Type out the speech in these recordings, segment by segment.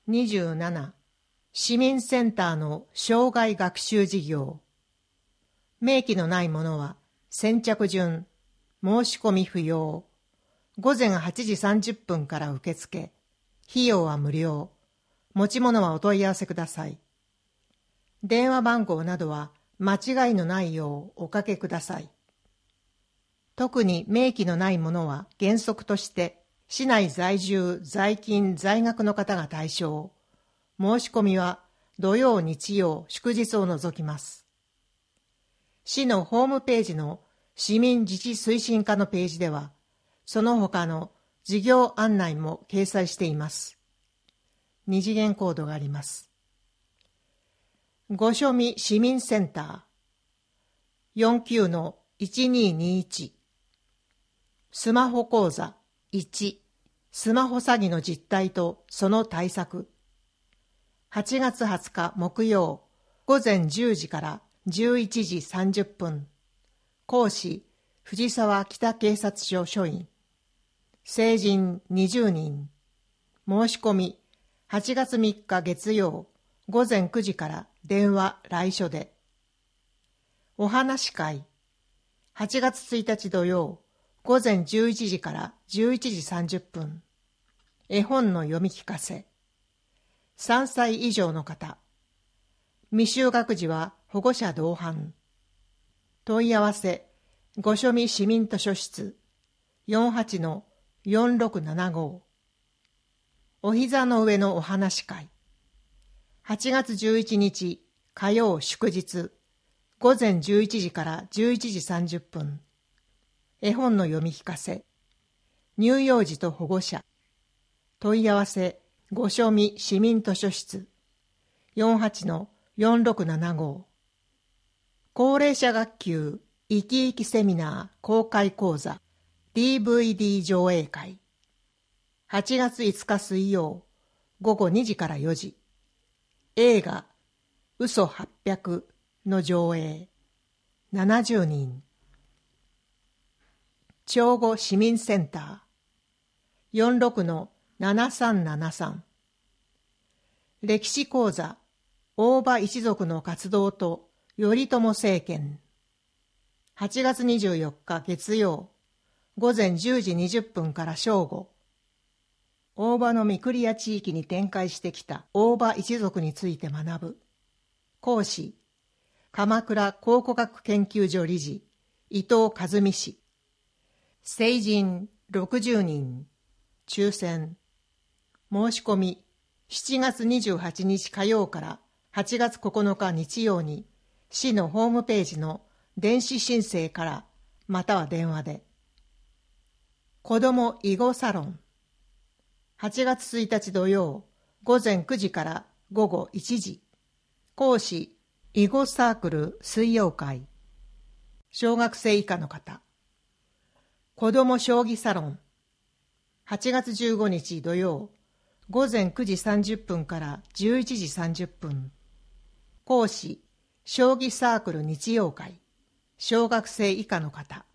27、市民センターの生涯学習事業。明記のないものは先着順、申し込み不要。午前8時30分から受付。費用は無料。持ち物はお問い合わせください。電話番号などは間違いのないようおかけください。特に明記のないものは原則として市内在住、在勤、在学の方が対象。申し込みは土曜、日曜、祝日を除きます。市のホームページの市民自治推進課のページでは、その他の事業案内も掲載しています。二次元コードがあります。ごしょみ市民センター 49-1221 スマホ講座1スマホ詐欺の実態とその対策。8月20日木曜午前10時から11時30分。講師藤沢北警察署署員。成人20人。申し込み8月3日月曜午前9時から電話来所で。お話会8月1日土曜午前11時から11時30分。絵本の読み聞かせ。3歳以上の方。未就学児は保護者同伴。問い合わせ、ごしょみ市民図書室 48-4675。お膝の上のお話会。8月11日火曜祝日午前11時から11時30分。絵本の読み聞かせ。乳幼児と保護者。問い合わせ、ごしょみ市民図書室 48-4675。高齢者学級生き生きセミナー公開講座 DVD 上映会。8月5日水曜午後2時から4時。映画嘘800の上映。70人。長後市民センター 46-7373。歴史講座大場一族の活動と頼朝政権。8月24日月曜午前10時20分から正午。大場の御厨地域に展開してきた大場一族について学ぶ。講師鎌倉考古学研究所理事伊藤和美氏。成人60人。抽選。申し込み7月28日火曜から8月9日日曜に市のホームページの電子申請からまたは電話で。子ども囲碁サロン。8月1日土曜午前9時から午後1時。講師囲碁サークル水曜会。小学生以下の方。子ども将棋サロン。8月15日土曜午前9時30分から11時30分。講師将棋サークル日曜会。小学生以下の方。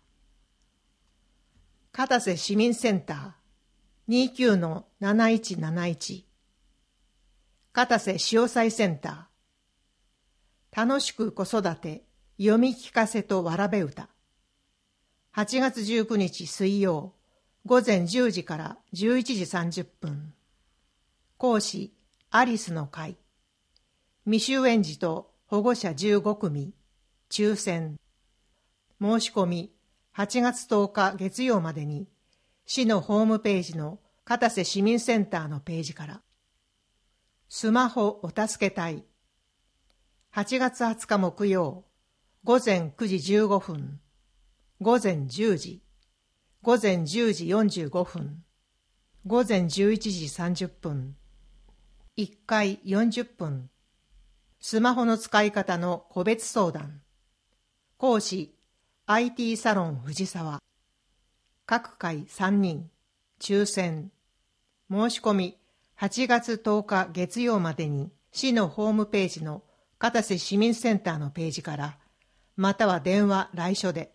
片瀬市民センター 29-7171。片瀬潮祭センター。楽しく子育て読み聞かせとわらべ歌。8月19日水曜午前10時から11時30分。講師アリスの会。未就園児と保護者15組。抽選。申し込み8月10日月曜までに市のホームページの片瀬市民センターのページから。スマホお助け隊。8月20日木曜午前9時15分。午前10時。午前10時45分。午前11時30分。1回40分。スマホの使い方の個別相談。講師 IT サロン藤沢。各回3人。抽選。申し込み8月10日月曜までに市のホームページの片瀬市民センターのページからまたは電話来所で。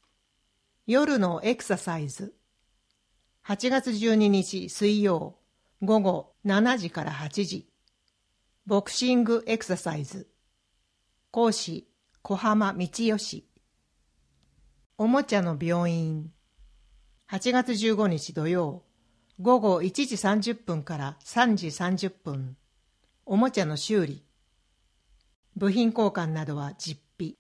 夜のエクササイズ。8月12日水曜午後7時から8時。ボクシングエクササイズ。講師、小浜道義。おもちゃの病院。8月15日土曜、午後1時30分から3時30分。おもちゃの修理。部品交換などは実費。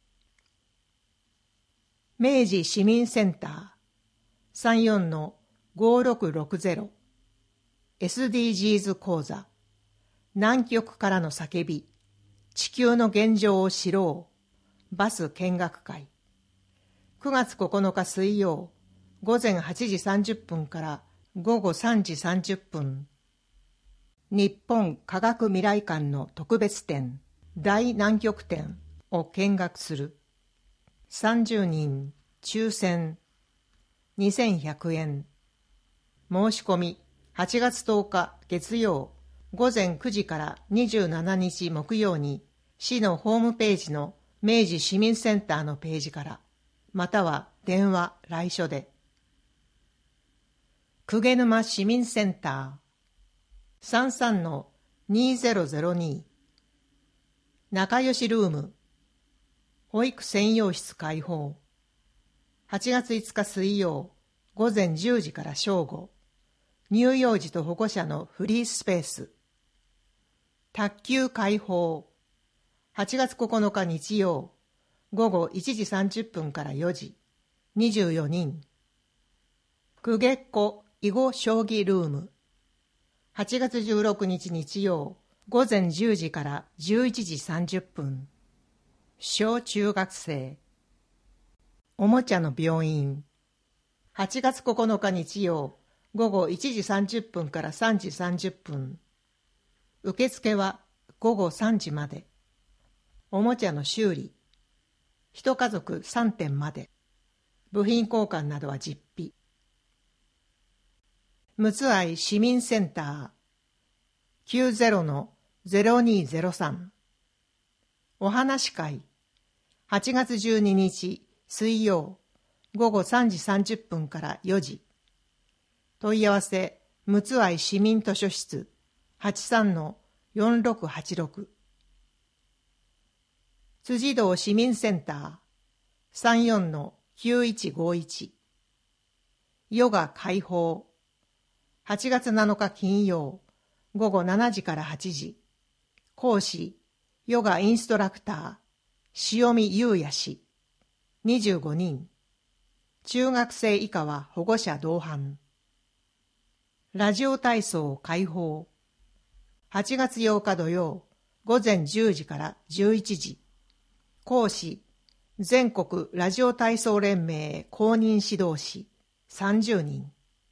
明治市民センター 34-5660 SDGs 講座。南極からの叫び、地球の現状を知ろう。バス見学会。9月9日水曜、午前8時30分から午後3時30分。日本科学未来館の特別展、大南極展を見学する。30人、抽選、2100円。申し込み、8月10日月曜、午前9時から27日木曜に、市のホームページの明治市民センターのページから、または電話、来所で。鵠沼市民センター 33-2002 仲良しルーム保育専用室開放。8月5日水曜、午前10時から正午。乳幼児と保護者のフリースペース。卓球開放。8月9日日曜、午後1時30分から4時。24人。公家っ子囲碁将棋ルーム。8月16日日曜、午前10時から11時30分。小中学生。おもちゃの病院。8月9日日曜、午後1時30分から3時30分。受付は午後3時まで。おもちゃの修理。一家族3点まで。部品交換などは実費。むつあい市民センター 90-0203 お話し会。8月12日水曜、午後3時30分から4時。問い合わせ、むつあい市民図書室 83-4686 辻堂市民センター 34-9151 ヨガ開放。8月7日金曜、午後7時から8時。講師、ヨガインストラクター、塩見優也氏。25人。中学生以下は保護者同伴。ラジオ体操開放。8月8日土曜、午前10時から11時。講師、全国ラジオ体操連盟公認指導士、30人。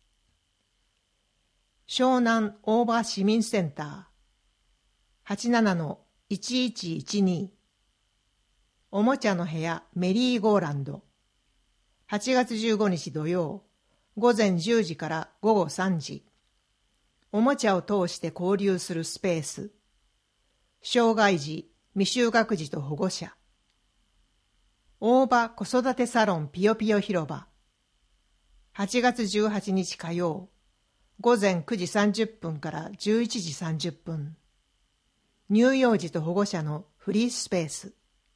湘南大場市民センター 87-1112 おもちゃの部屋メリーゴーランド。8月15日土曜、午前10時から午後3時。おもちゃを通して交流するスペース。障害児、未就学児と保護者。大場子育てサロンピヨピヨ広場。8月18日火曜、午前9時30分から11時30分。乳幼児と保護者のフリースペース。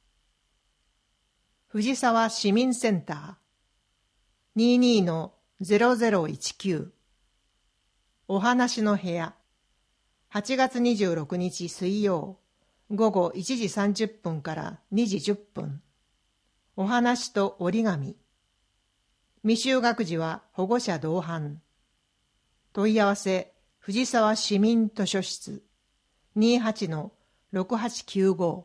藤沢市民センター 22-0019 お話の部屋。8月26日水曜、午後1時30分から2時10分。お話と折り紙。未就学児は保護者同伴。問い合わせ、藤沢市民図書室 28-6895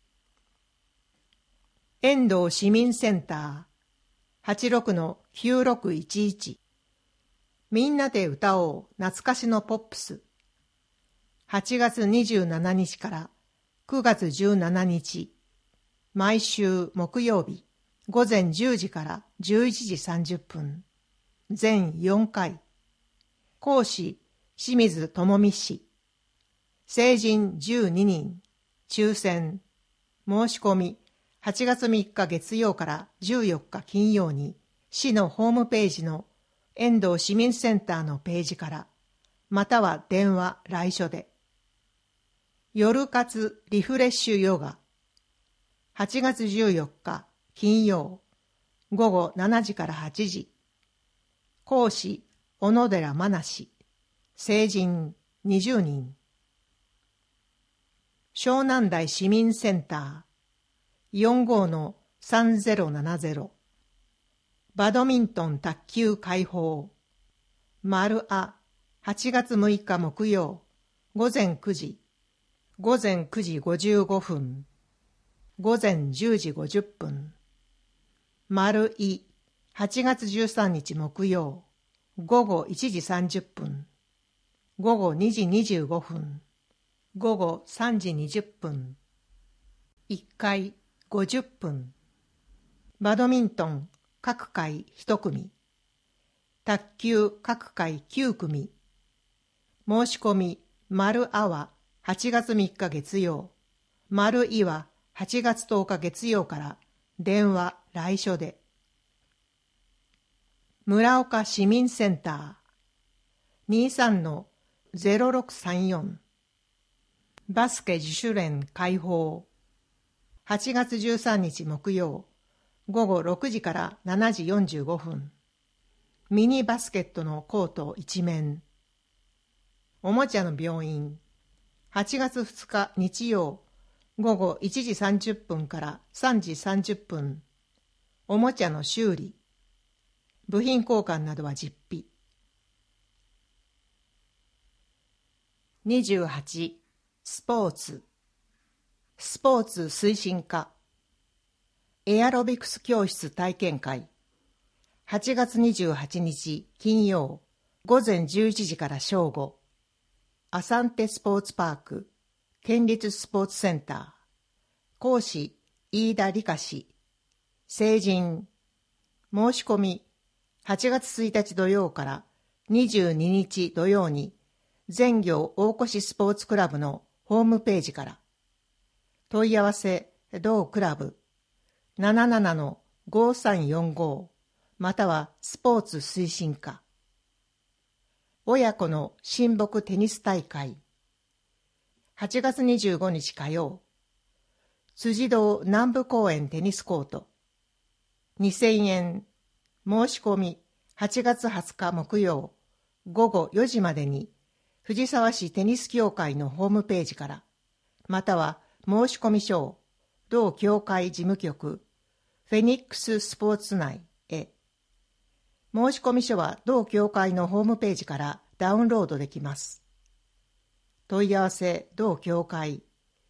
遠藤市民センター 86-9611 みんなで歌おう懐かしのポップス。8月27日から9月17日、毎週木曜日、午前10時から11時30分、全4回。講師、清水智美氏。成人12人。抽選。申し込み、8月3日月曜から14日金曜に、市のホームページの遠藤市民センターのページから、 または電話、来所で。夜活リフレッシュヨガ。8月14日金曜、午後7時から8時。講師、小野寺真奈氏。成人20人。湘南台市民センター 45-3070。バドミントン卓球開放。丸あ、8月6日木曜、午前9時。午前9時55分。午前10時50分。丸い、8月13日木曜、午後1時30分。午後2時25分。午後3時20分。1回50分。バドミントン各回1組。卓球各回9組。申し込み、丸あは8月3日月曜。丸いは8月10日月曜から電話、来所で。村岡市民センター 23-0634。バスケ自主練開放。8月13日木曜、午後6時から7時45分。ミニバスケットのコート一面。おもちゃの病院。8月2日日曜、午後1時30分から3時30分。おもちゃの修理。部品交換などは実費。28、スポーツ推進課。エアロビクス教室体験会。8月28日金曜、午前11時から正午。アサンテスポーツパーク、県立スポーツセンター。講師、飯田理香氏。成人。申し込み、8月1日土曜から22日土曜に、全業大越スポーツクラブのホームページから。問い合わせ、同クラブ、77-5345、またはスポーツ推進課。親子の親睦テニス大会。8月25日火曜、辻堂南部公園テニスコート。2000円。申し込み、8月20日木曜、午後4時までに、藤沢市テニス協会のホームページから、または申し込み書を、同協会事務局、フェニックススポーツ内へ。申し込み書は同協会のホームページからダウンロードできます。問い合わせ同協会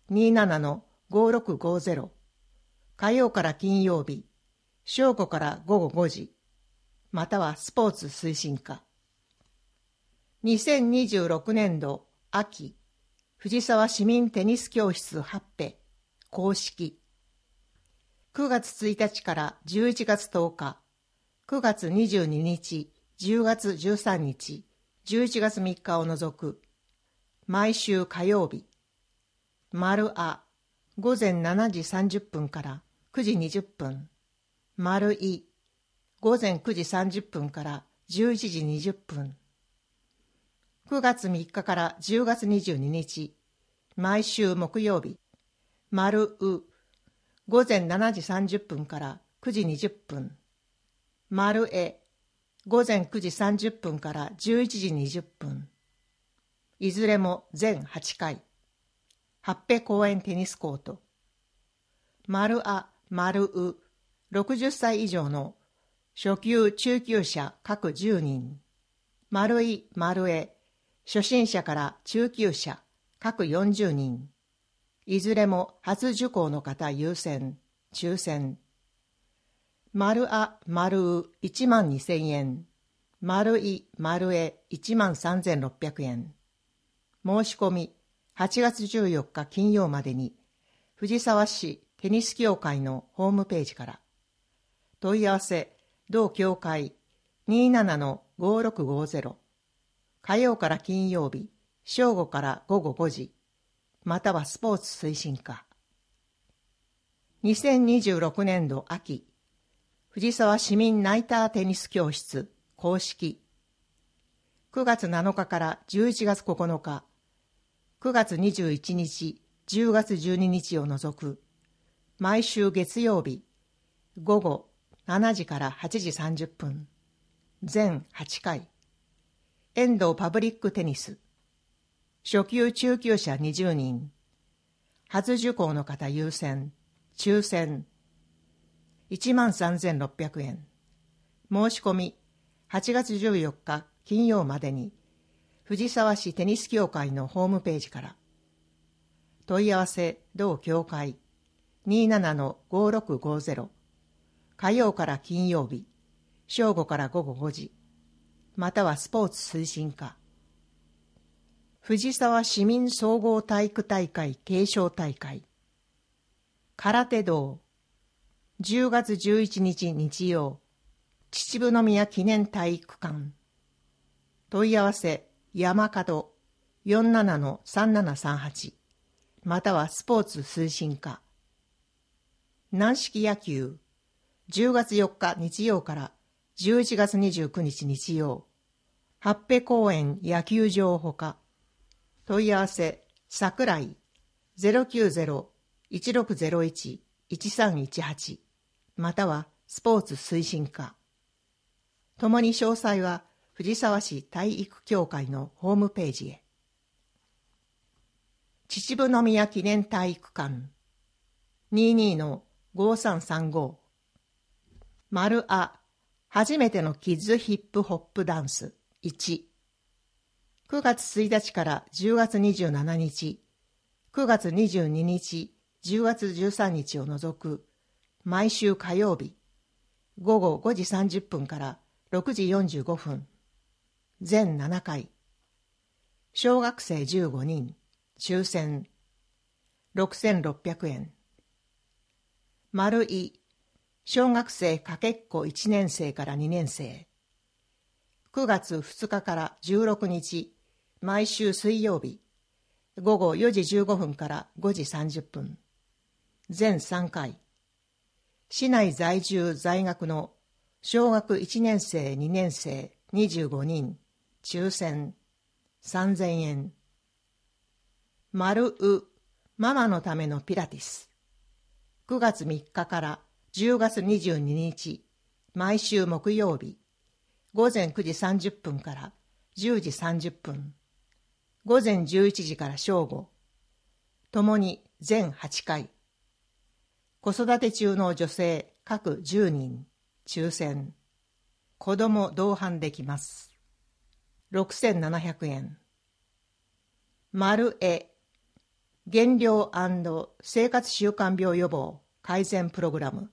27-5650。火曜から金曜日、正午から午後5時、またはスポーツ推進課。2026年度秋、藤沢市民テニス教室ハッペ公式。9月1日から11月10日、9月22日、10月13日、11月3日を除く、毎週火曜日、丸あ、午前7時30分から9時20分、丸い、午前9時30分から11時20分。9月3日から10月22日、毎週木曜日、丸う、午前7時30分から9時20分。丸え、午前9時30分から11時20分。いずれも全8回。ハッペ公園テニスコート。丸あ、丸う、60歳以上の初級中級者各10人。丸い、丸え、初心者から中級者各40人。いずれも初受講の方優先、抽選。丸あ、丸う12000円。丸い、丸え13600円。申し込み、8月14日金曜までに、藤沢市テニス協会のホームページから。問い合わせ、同協会 27-5650。火曜から金曜日、正午から午後5時、またはスポーツ推進課。2026年度秋、藤沢市民ナイターテニス教室公式。 9月7日から11月9日、9月21日、10月12日を除く、毎週月曜日、午後7時から8時30分、全8回、遠藤パブリックテニス、初級中級者20人、初受講の方優先、抽選、13,600円。申し込み、8月14日金曜までに、藤沢市テニス協会のホームページから。問い合わせ、同協会、27-5650。火曜から金曜日、正午から午後5時。またはスポーツ推進課。藤沢市民総合体育大会継承大会。空手道。10月11日日曜。秩父宮記念体育館。問い合わせ、山門 47-3738。またはスポーツ推進課。軟式野球。10月4日日曜から11月29日日曜。八辺公園野球場ほか。問い合わせ、桜井 090-1601-1318 またはスポーツ推進課。ともに詳細は藤沢市体育協会のホームページへ。秩父宮記念体育館 22-5335 丸あ初めてのキッズヒップホップダンス1 9月1日から10月27日、9月22日、10月13日を除く、毎週火曜日、午後5時30分から6時45分、全7回、小学生15人、抽選、6600円。丸い、小学生かけっこ1年生から2年生、9月2日から16日、毎週水曜日、午後4時15分から5時30分、全3回、市内在住在学の小学1年生2年生25人、抽選、3000円。丸う、ママのためのピラティス。9月3日から10月22日、毎週木曜日、午前9時30分から10時30分、午前11時から正午、ともに全8回。子育て中の女性各10人、抽選。子供同伴できます。6700円。丸絵、減量&生活習慣病予防改善プログラム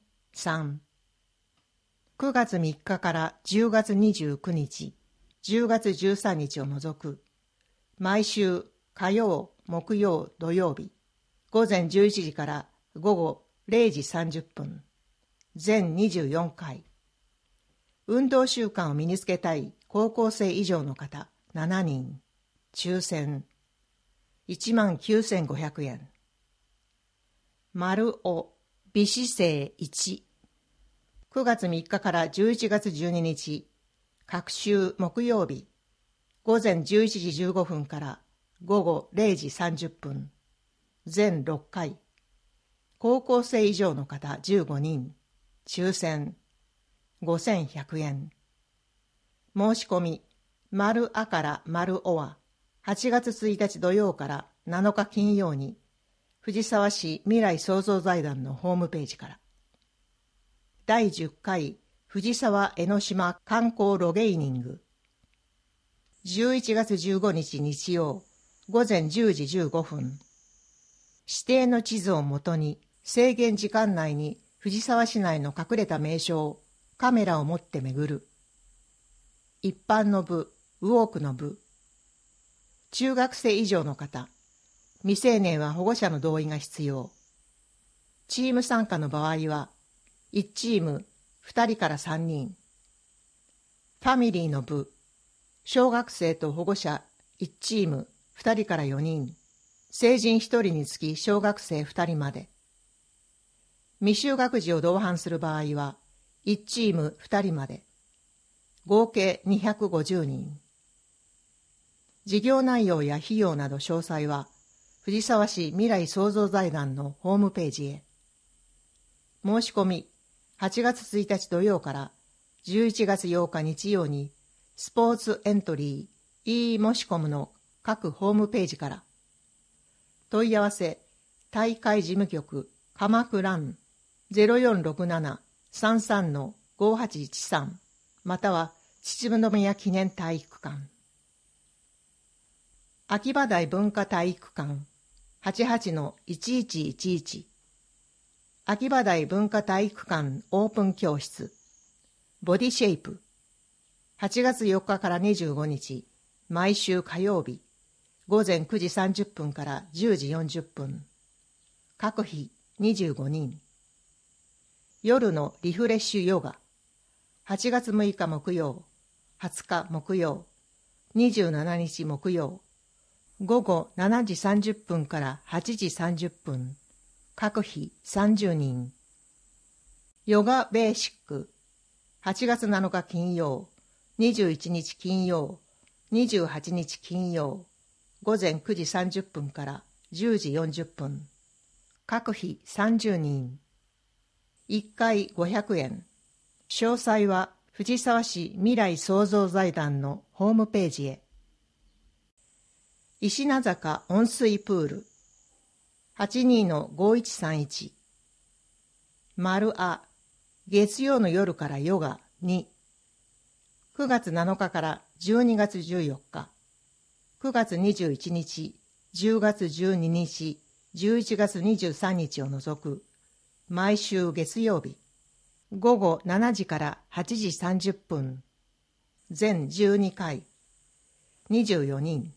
3。9月3日から10月29日、10月13日を除く、毎週火曜、木曜、土曜日、午前11時から午後0時30分、全24回。運動習慣を身につけたい高校生以上の方7人、抽選、19,500円。丸尾、美姿勢1。9月3日から11月12日、各週木曜日、午前11時15分から午後0時30分、全6回。高校生以上の方15人、抽選、5100円。申し込み、丸あから丸おは、8月1日土曜から7日金曜に、藤沢市未来創造財団のホームページから。第10回藤沢江ノ島観光ロゲイニング。11月15日日曜、午前10時15分。指定の地図をもとに、制限時間内に藤沢市内の隠れた名所をカメラを持って巡る。一般の部、ウォークの部。中学生以上の方、未成年は保護者の同意が必要。チーム参加の場合は、1チーム2人から3人。ファミリーの部、小学生と保護者1チーム2人から4人、成人1人につき小学生2人まで。未就学児を同伴する場合は、1チーム2人まで。合計250人。 事業内容や費用など詳細は、藤沢市未来創造財団のホームページへ。申し込み、8月1日土曜から11月8日日曜に、スポーツエントリー e 申し込むの各ホームページから。問い合わせ、大会事務局、鎌倉ン 0467-33-5813 または秩父宮記念体育館。秋葉台文化体育館 88-1111 秋葉台文化体育館オープン教室ボディシェイプ8月4日から25日毎週火曜日午前9時30分から10時40分各日25人夜のリフレッシュヨガ8月6日木曜20日木曜27日木曜午後7時30分から8時30分各日30人ヨガベーシック8月7日金曜21日金曜28日金曜午前9時30分から10時40分各日30人1回500円詳細は藤沢市未来創造財団のホームページへ石名坂温水プール 82-5131 丸あ月曜の夜からヨガ2 9月7日から12月14日9月21日10月12日11月23日を除く毎週月曜日午後7時から8時30分全12回24人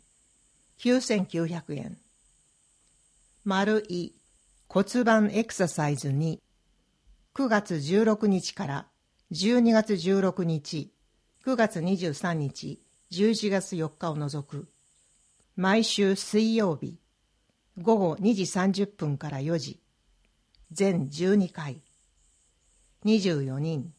9900円丸い骨盤エクササイズに9月16日から12月16日9月23日11月4日を除く毎週水曜日午後2時30分から4時全12回24人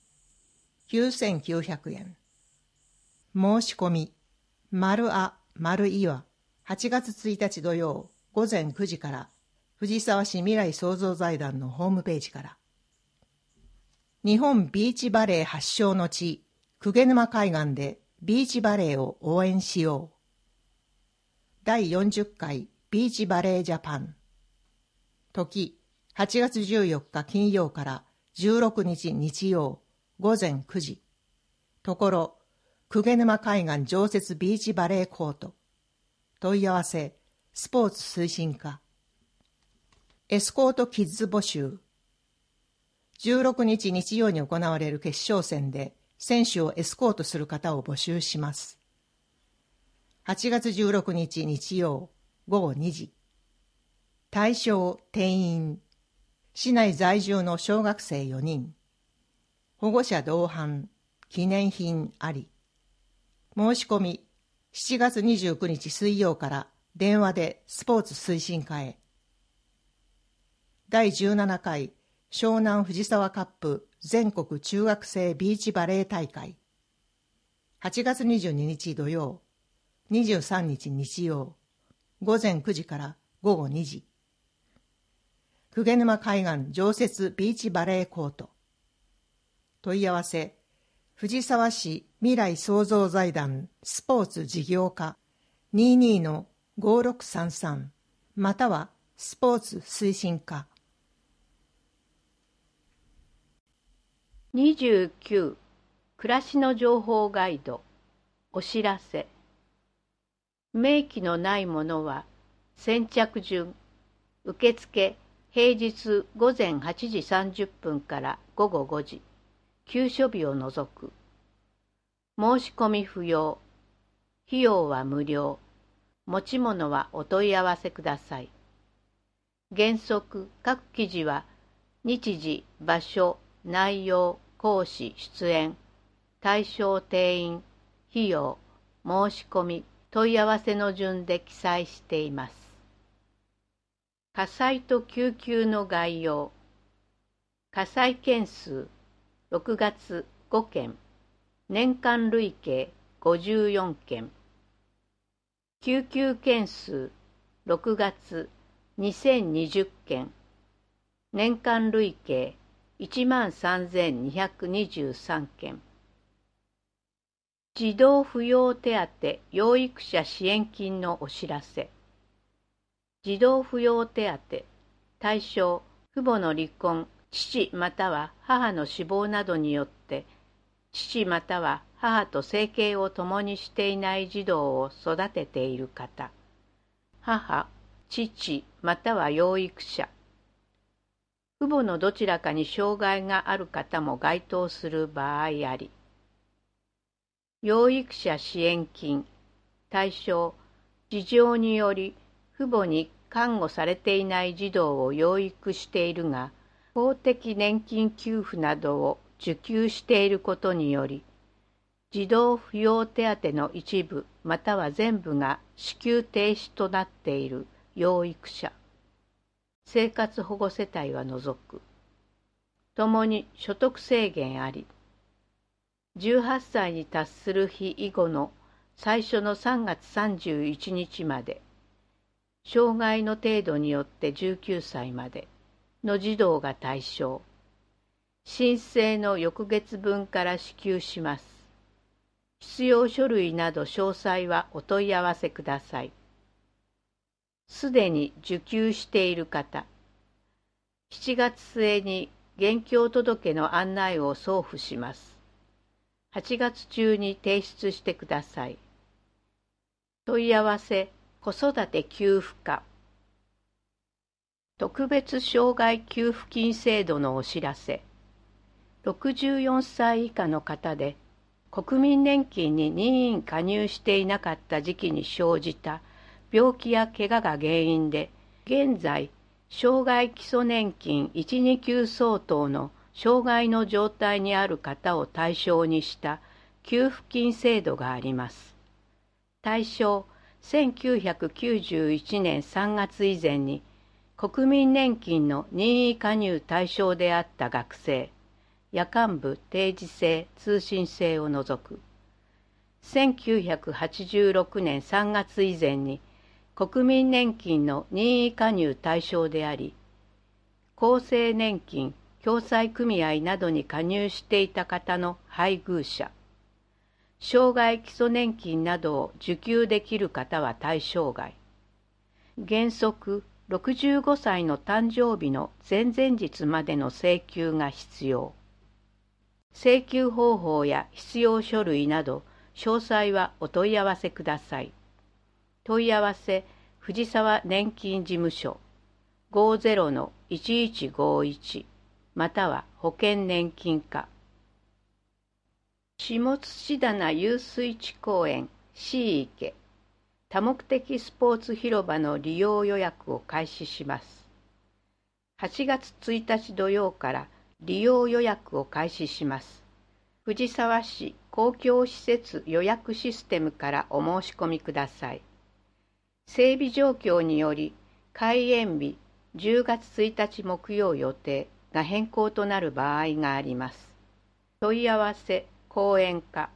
9900円申し込み丸あ丸いは8月1日土曜午前9時から藤沢市未来創造財団のホームページから日本ビーチバレー発祥の地鵠沼海岸でビーチバレーを応援しよう第40回ビーチバレージャパン時8月14日金曜から16日日曜午前9時ところ鵠沼海岸常設ビーチバレーコート問い合わせスポーツ推進課エスコートキッズ募集16日日曜に行われる決勝戦で選手をエスコートする方を募集します8月16日日曜午後2時対象定員市内在住の小学生4人保護者同伴記念品あり申し込み7月29日水曜から電話でスポーツ推進課へ第17回湘南藤沢カップ全国中学生ビーチバレー大会8月22日土曜23日日曜午前9時から午後2時鵠沼海岸常設ビーチバレーコート問い合わせ藤沢市未来創造財団スポーツ事業課 22-5633 またはスポーツ推進課 29暮らしの情報ガイドお知らせ明記のないものは先着順受付平日午前8時30分から午後5時休所日を除く申し込み不要費用は無料持ち物はお問い合わせください原則各記事は日時場所内容講師出演対象定員費用申し込み問い合わせの順で記載しています火災と救急の概要火災件数6月5件年間累計54件救急件数6月2020件、年間累計13,223件。児童扶養手当養育者支援金のお知らせ。児童扶養手当対象、父母の離婚、父または母の死亡などによって父または母と生計を共にしていない児童を育てている方、母、父または養育者、父母のどちらかに障害がある方も該当する場合あり。養育者支援金対象、事情により父母に看護されていない児童を養育しているが、公的年金給付などを受給していることにより、児童扶養手当の一部または全部が支給停止となっている養育者、生活保護世帯は除く。ともに所得制限あり。18歳に達する日以後の最初の3月31日まで、障害の程度によって19歳までの児童が対象。申請の翌月分から支給します。必要書類など詳細はお問い合わせください。すでに受給している方、7月末に現況届の案内を送付します。8月中に提出してください。問い合わせ、子育て給付課。特別障害給付金制度のお知らせ。64歳以下の方で、国民年金に任意加入していなかった時期に生じた病気や怪我が原因で、現在、障害基礎年金1、2級相当の障害の状態にある方を対象にした給付金制度があります。対象、1991年3月以前に国民年金の任意加入対象であった学生、夜間部定時制通信制を除く。1986年3月以前に国民年金の任意加入対象であり、厚生年金共済組合などに加入していた方の配偶者、障害基礎年金などを受給できる方は対象外。原則65歳の誕生日の前々日までの請求が必要。請求方法や必要書類など詳細はお問い合わせください。問い合わせ、藤沢年金事務所 50-1151 または保険年金課。下土棚遊水地公園 C 池多目的スポーツ広場の利用予約を開始します。8月1日土曜から利用予約を開始します。藤沢市公共施設予約システムからお申し込みください。整備状況により開園日10月1日木曜予定が変更となる場合があります。問い合わせ、講演課。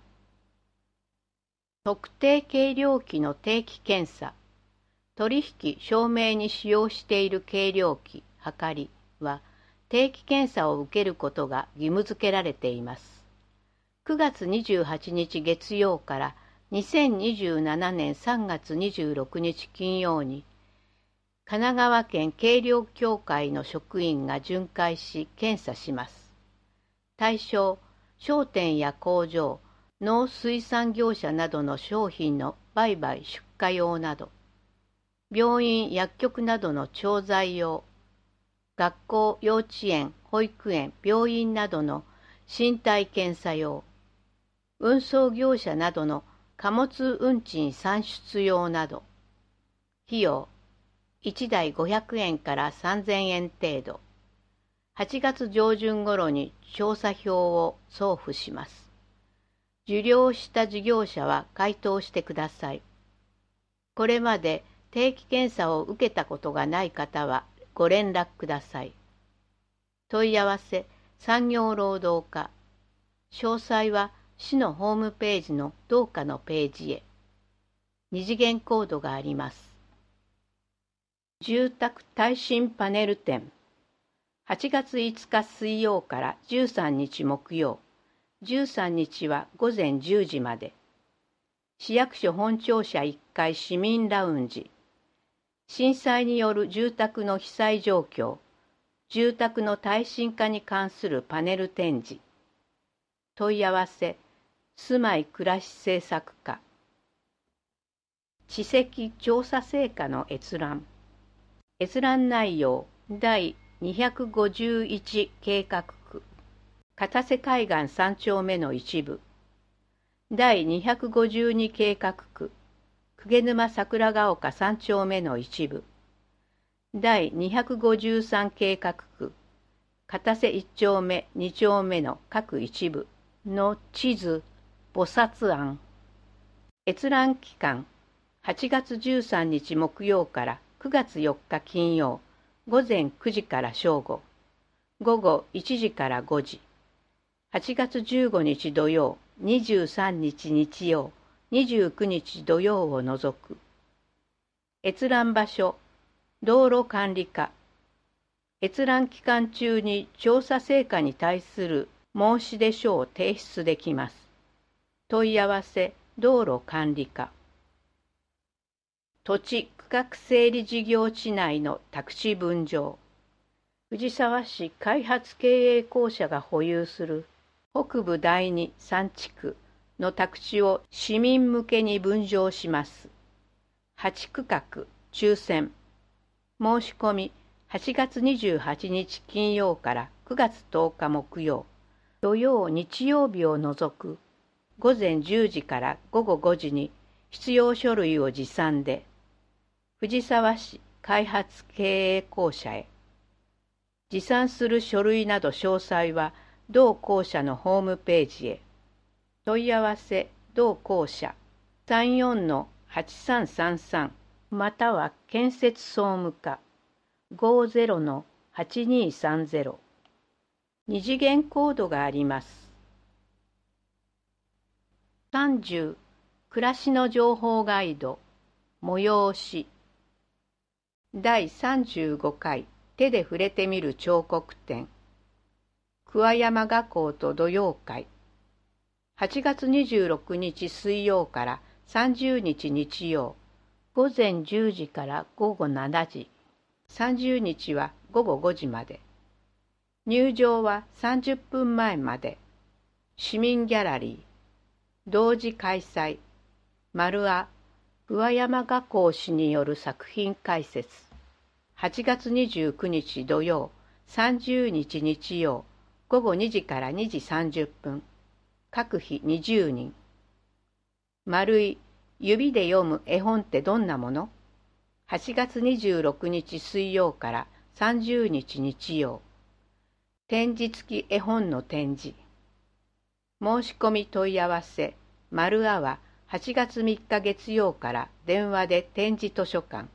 特定計量器の定期検査。取引証明に使用している計量器、測りは定期検査を受けることが義務付けられています。9月28日月曜から2027年3月26日金曜に神奈川県計量協会の職員が巡回し検査します。対象、商店や工場、農水産業者などの商品の売買出荷用など、病院、薬局などの調剤用、学校、幼稚園、保育園、病院などの身体検査用、運送業者などの貨物運賃算出用など、費用、1台500円から3000円程度。8月上旬頃に調査票を送付します。受領した事業者は回答してください。これまで定期検査を受けたことがない方はご連絡ください。問い合わせ、産業労働課。詳細は市のホームページの同課のページへ。 二次元コードがあります。住宅耐震パネル展。8月5日水曜から13日木曜。13日は午前10時まで。市役所本庁舎1階市民ラウンジ。震災による住宅の被災状況、住宅の耐震化に関するパネル展示。問い合わせ、住まい暮らし政策課。地籍調査成果の閲覧。閲覧内容第251計画区。片瀬海岸3丁目の一部。第252計画区。鵠沼桜ヶ丘3丁目の一部。第253計画区。片瀬1丁目2丁目の各一部の地図、菩薩案。閲覧期間8月13日木曜から9月4日金曜、午前9時から正午、午後1時から5時。8月15日土曜、23日日曜、29日土曜を除く。閲覧場所、道路管理課。閲覧期間中に調査成果に対する申し出書を提出できます。問い合わせ、道路管理課。土地区画整理事業地内の宅地分譲。藤沢市開発経営公社が保有する北部第2、3地区の宅地を市民向けに分譲します。8区画、抽選。申し込み8月28日金曜から9月10日木曜、土曜日曜日を除く午前10時から午後5時に必要書類を持参で、藤沢市開発経営公社へ。持参する書類など詳細は同公社のホームページへ。問い合わせ同公社 34-8333 または建設総務課 50-8230。二次元コードがあります。30、暮らしの情報ガイド、催し。第35回手で触れてみる彫刻展。桑山画工と土曜会。8月26日水曜から30日日曜、午前10時から午後7時。30日は午後5時まで。入場は30分前まで。市民ギャラリー。同時開催。丸あ、桑山画工氏による作品解説。8月29日土曜、30日日曜、午後2時から2時30分。各日20人。丸い、指で読む絵本ってどんなもの？ 8 月26日水曜から30日日曜。展示付き絵本の展示。申し込み問い合わせ、丸あは8月3日月曜から電話で展示図書館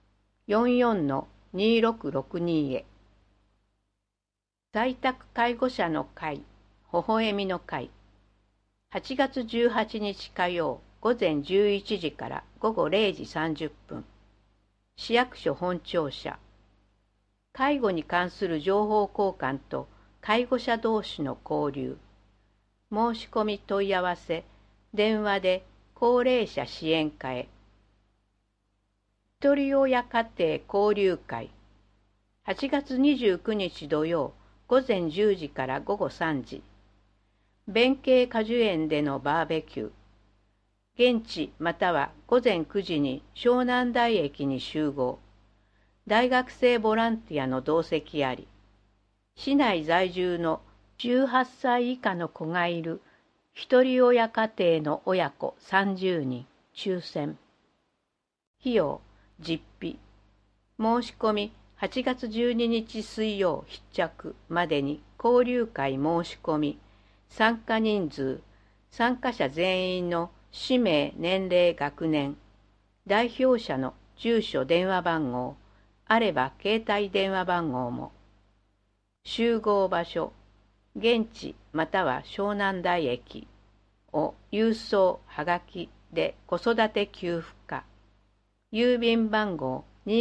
44-2662 へ。在宅介護者の会、微笑みの会。8月18日火曜午前11時から午後0時30分。市役所本庁舎。介護に関する情報交換と介護者同士の交流。申し込み問い合わせ、電話で高齢者支援課へ。ひとり親家庭交流会。8月29日土曜午前10時から午後3時。弁慶果樹園でのバーベキュー。現地または午前9時に湘南台駅に集合。大学生ボランティアの同席あり。市内在住の18歳以下の子がいるひとり親家庭の親子30人、抽選。費用、実費。申し込み8月12日水曜必着までに交流会申し込み、参加人数、参加者全員の氏名、年齢、学年、代表者の住所、電話番号、あれば携帯電話番号も。集合場所、現地または湘南台駅を郵送、はがき、 で子育て給付課、郵便番号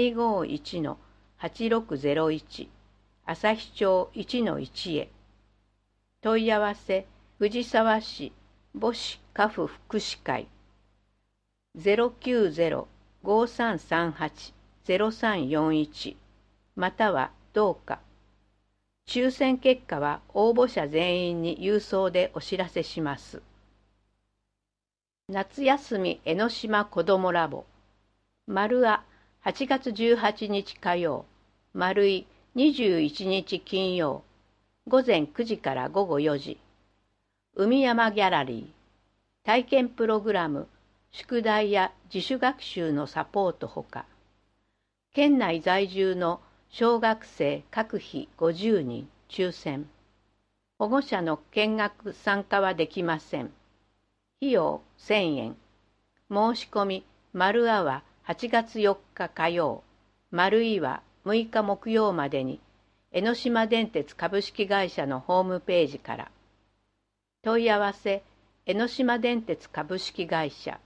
251-8601、旭町1-1へ。問い合わせ、藤沢市母子家父福祉会、090-5338-0341、またはどうか。抽選結果は応募者全員に郵送でお知らせします。夏休み江ノ島こどもラボ、丸あ8月18日火曜、丸い21日金曜、午前9時から午後4時、海山ギャラリー、体験プログラム、宿題や自主学習のサポートほか、県内在住の小学生各費50人抽選。保護者の見学参加はできません。費用1000円。申し込み、丸あは8月4日火曜、丸いは6日木曜までに、江ノ島電鉄株式会社のホームページから。問い合わせ、江ノ島電鉄株式会社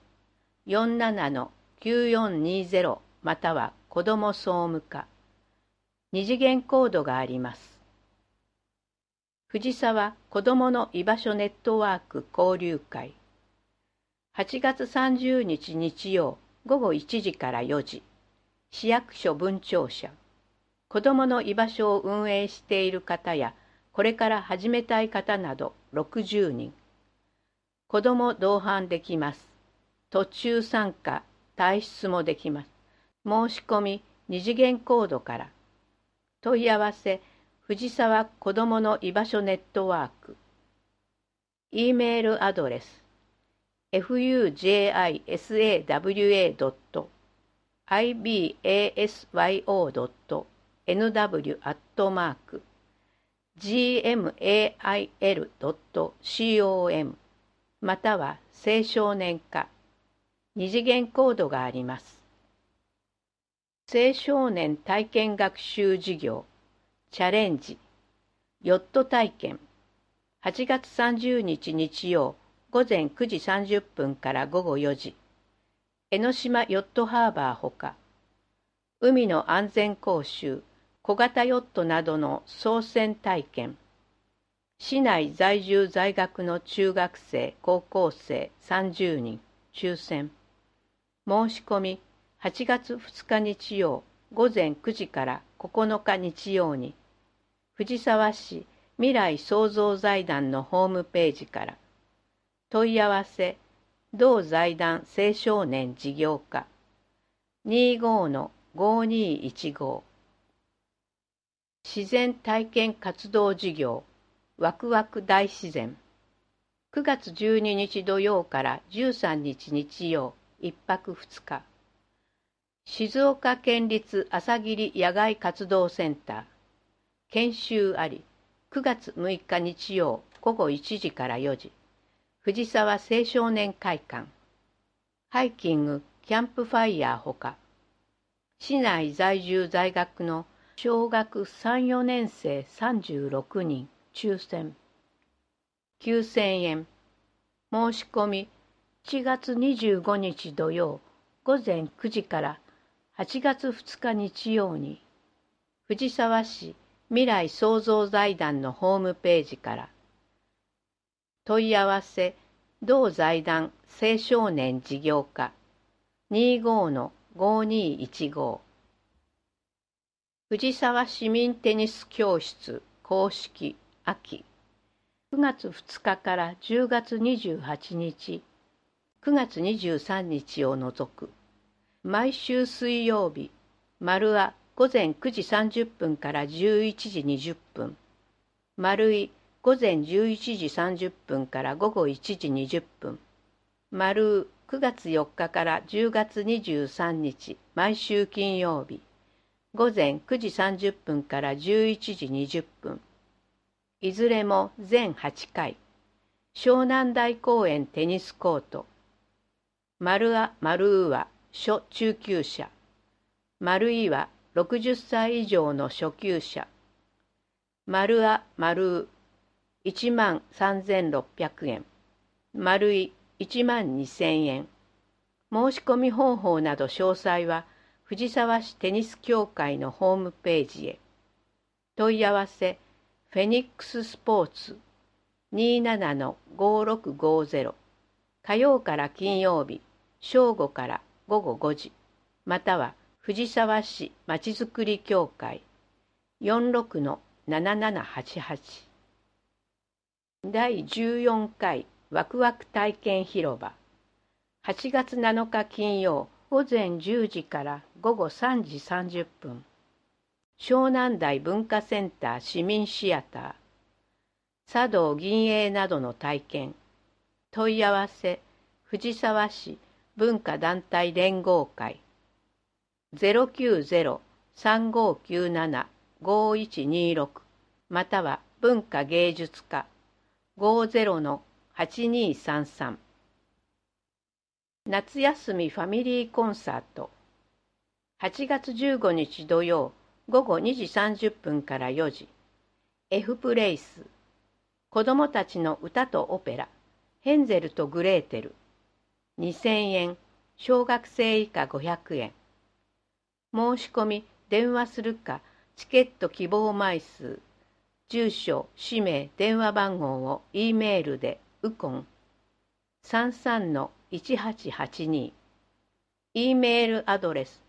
47-9420 または子ども総務課。二次元コードがあります。藤沢子どもの居場所ネットワーク交流会。8月30日日曜午後1時から4時。市役所分庁舎。子どもの居場所を運営している方や、これから始めたい方など60人。子ども同伴できます。途中参加、退出もできます。申し込み、二次元コードから。問い合わせ、藤沢子どもの居場所ネットワーク。E メールアドレス、fujisyo.ibasyo.gmail.com または青少年課。二次元コードがあります。青少年体験学習事業チャレンジヨット体験。8月30日日曜午前9時30分から午後4時。江ノ島ヨットハーバーほか、海の安全講習、小型ヨットなどの操船体験。市内在住在学の中学生、高校生30人抽選。申し込み、8月2日日曜午前9時から9日日曜に、藤沢市未来創造財団のホームページから。問い合わせ、同財団青少年事業課 25-5215。自然体験活動事業ワクワク大自然。9月12日土曜から13日日曜1泊2日。静岡県立朝霧野外活動センター。研修あり。9月6日日曜午後1時から4時。藤沢青少年会館。ハイキング、キャンプファイヤーほか。市内在住在学の小学3、4年生36人抽選。9000円。申し込み、7月25日土曜午前9時から8月2日日曜に、藤沢市未来創造財団のホームページから。問い合わせ、同財団青少年事業課 25-5215。藤沢市民テニス教室公式秋。9月2日から10月28日、9月23日を除く。毎週水曜日、丸あ午前9時30分から11時20分。丸い午前11時30分から午後1時20分。丸う9月4日から10月23日、毎週金曜日。午前9時30分から11時20分。いずれも全8回。湘南台公園テニスコート。丸あ丸うは初中級者。丸いは60歳以上の初級者。丸あ丸う13,600円。丸い12,000円。 申し込み方法など詳細は藤沢市テニス協会のホームページへ。問い合わせフェニックススポーツ 27-5650 火曜から金曜日正午から午後5時、または藤沢市まちづくり協会 46-7788。第14回ワクワク体験広場、8月7日金曜午前10時から午後3時30分、湘南台文化センター市民シアター、茶道銀営などの体験。問い合わせ藤沢市文化団体連合会 090-3597-5126 または文化芸術課 50-8233。夏休みファミリーコンサート、8月15日土曜午後2時30分から4時、F プレイス、子どもたちの歌とオペラ、ヘンゼルとグレーテル、2000円、小学生以下500円。申し込み、電話するか、チケット希望枚数、住所、氏名、電話番号を E メールでウコン 33-1882。E メールアドレス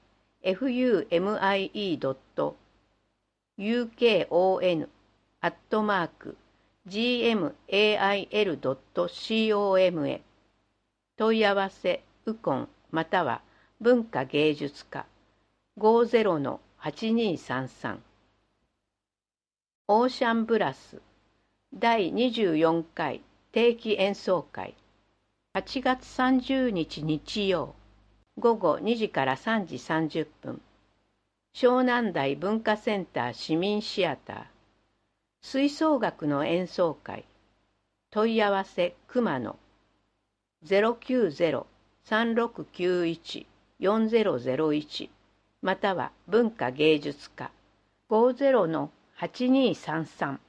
fumie.ukon@gmail.com へ。問い合わせウコンまたは文化芸術課 50-8233。オーシャンブラス第24回定期演奏会、8月30日日曜午後2時から3時30分、湘南台文化センター市民シアター、吹奏楽の演奏会。問い合わせ熊野 090-3691-4001 または文化芸術課 50-8233。